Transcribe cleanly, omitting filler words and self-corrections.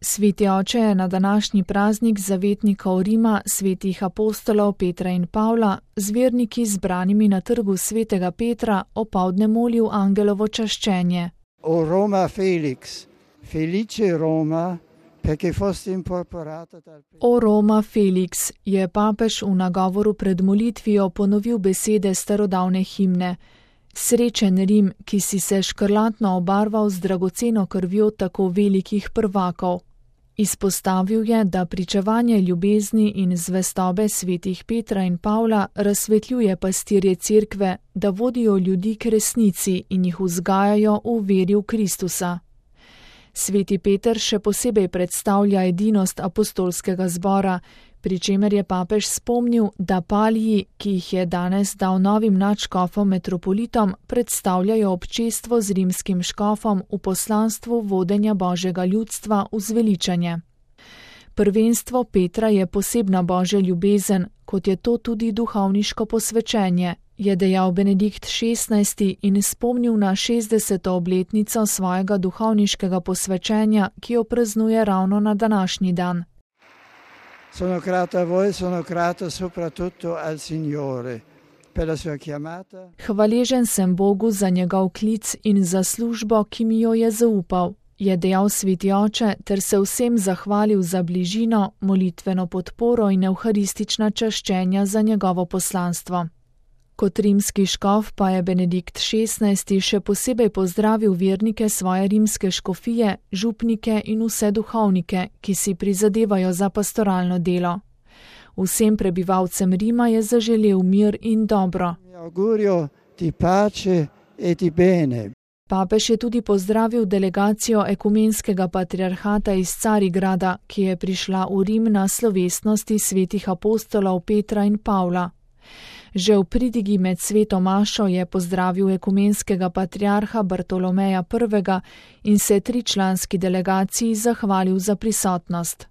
Sveti oče je na današnji praznik zavetnikov Rima, svetih apostolov Petra in Pavla, z verniki zbranimi na trgu svetega Petra, opoldne molil angelovo čaščenje. O Roma Felix, felice Roma, perché foste incorporata dal... O Roma Felix, je papež v nagovoru pred molitvijo ponovil besede starodavne himne. Srečen Rim, ki si se škrlatno obarval z dragoceno krvjo tako velikih prvakov. Izpostavil je, da pričevanje ljubezni in zvestobe svetih Petra in Pavla razsvetljuje pastirje cerkve, da vodijo ljudi k resnici in jih vzgajajo v veri v Kristusa. Sveti Peter še posebej predstavlja edinost apostolskega zbora, pri čemer je papež spomnil, da paliji, ki jih je danes dal novim nadškofom metropolitom, predstavljajo občestvo z rimskim škofom v poslanstvu vodenja Božjega ljudstva v zveličanje. Prvenstvo Petra je posebna Božja ljubezen, kot je to tudi duhovniško posvečenje, je dejal Benedikt XVI in spomnil na 60. obletnico svojega duhovniškega posvečenja, ki jo praznuje ravno na današnji dan. Sono grato a voi, sono grato soprattutto al Signore per la sua chiamata. Hvaležen sem Bogu za njegov klic in za službo, ki mi jo je zaupal, je dejal sveti oče ter se vsem zahvalil za bližino, molitveno podporo in evharistična čaščenja za njegovo poslanstvo. Kot rimski škof pa je Benedikt XVI še posebej pozdravil vernike svoje rimske škofije, župnike in vse duhovnike, ki si prizadevajo za pastoralno delo. Vsem prebivalcem Rima je zaželel mir in dobro. Papež je tudi pozdravil delegacijo ekumenskega patriarhata iz Carigrada, ki je prišla v Rim na slovesnosti svetih apostolov Petra in Pavla. Že v pridigi med sveto mašo je pozdravil ekumenskega patriarha Bartolomeja I. in se tričlanski delegaciji zahvalil za prisotnost.